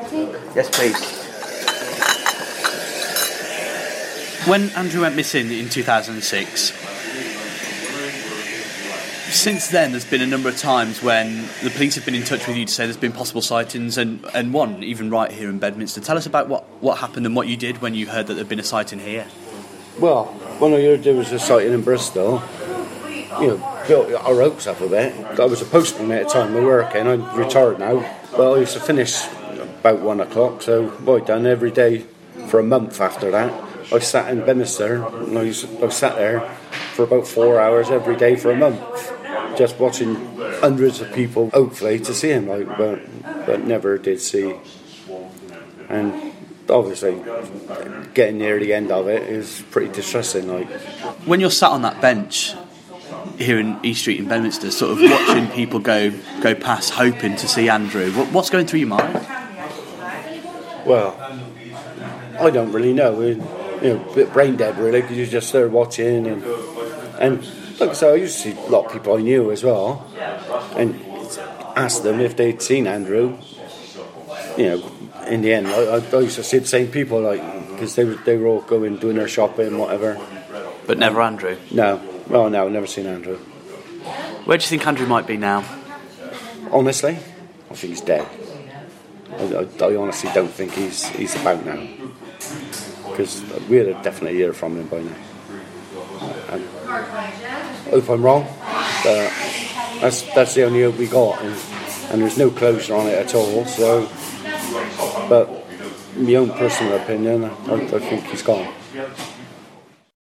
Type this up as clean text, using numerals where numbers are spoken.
Yes, please. When Andrew went missing in 2006, since then there's been a number of times when the police have been in touch with you to say there's been possible sightings, and one even right here in Bedminster. Tell us about what happened and what you did when you heard that there'd been a sighting here. Well, when I heard there was a sighting in Bristol, built our hopes up a bit. I was a postman at the time of working. I'm retired now, but I used to finish about 1 o'clock, so what I'd done every day for a month after that, I sat in Bedminster, and I sat there for about 4 hours every day for a month, just watching hundreds of people, hopefully, to see him, but never did see. And obviously, getting near the end of it is pretty distressing. When you're sat on that bench here in East Street in Bedminster, sort of watching people go past, hoping to see Andrew, what's going through your mind? Well, I don't really know. A bit brain dead, really, because you're just there watching, and like I said, I used to see a lot of people I knew as well, and asked them if they'd seen Andrew. In the end, I used to see the same people, because they were all doing their shopping, whatever. But never Andrew? No. Oh, no, never seen Andrew. Where do you think Andrew might be now? Honestly, I think he's dead. I honestly don't think he's about now, because we'd have definitely hear from him by now. I hope I'm wrong, but that's the only hope we got, and there's no closure on it at all. So, but my own personal opinion, I think he's gone.